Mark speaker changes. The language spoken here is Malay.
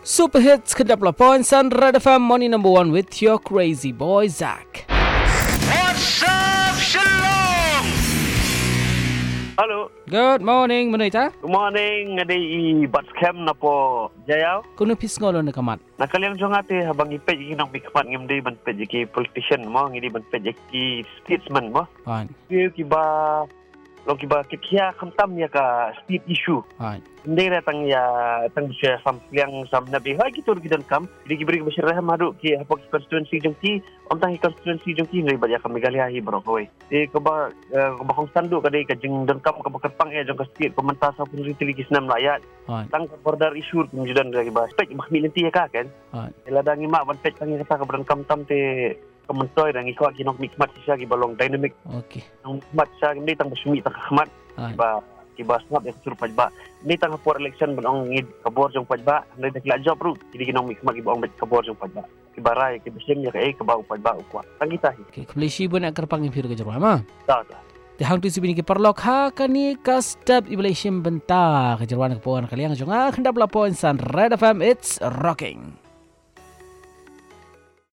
Speaker 1: Super Hits kedap lapon Sun Red FM Morning number 1 with your crazy boy Zach.
Speaker 2: What's up, Shalom?
Speaker 3: Halo.
Speaker 1: Good morning, Manita.
Speaker 3: Good morning. Ngadi i bat scam na po Jayau.
Speaker 1: Kuno pis ngolo na kamat.
Speaker 3: Nakaliang jong ate habang ipej iki nang bikamat ngimdi ban pej iki politician mo ngidi ban pej iki statesman mo.
Speaker 1: Fine.
Speaker 3: Kiba lo kiba kikia khamtam ya ka state issue.
Speaker 1: Fine.
Speaker 3: Hindi na tang ya tang siya sampling sam nabi ha gitu gidan kam. Di gibri basir rah madu ki hapok constituency jong ki om tang constituency jong ki ngai ba kami galiahi bro kowe. Di kaba kong sandu kadai ka jeng dan kam ka bakatpang ya jong ka state pemerintah sa pun ritiligi senam rakyat.
Speaker 1: Fine.
Speaker 3: Tang border issue kemudian dari ba spek mahmilinti ya ka kan.
Speaker 1: Fine.
Speaker 3: Ila dangi mak ban pek tang kata ka bran kam tam te kementoy dan ikut kinok mikmat sisa ki balong dynamic.
Speaker 1: Okay.
Speaker 3: Ang mikmat sa hindi tang basumi ta khmat.
Speaker 1: Fine.
Speaker 3: Ba kiba snap ya sur pajba ni tang for election benong ngid kabor jong pajba ni dak job ru jadi kinong mikmat kiba ong kabor jong pajba kiba rai kiba sim ya ka kabau pajba ukwa tangita hi
Speaker 1: Okay, kumleshi bon akar pang impir ke jarwa ma.
Speaker 3: ta ta
Speaker 1: Hang tu sibini ke perlok ha kani kastab iblation benta ke jarwan ke pohon kalian jonga kendap lapon Sun Red FM it's rocking.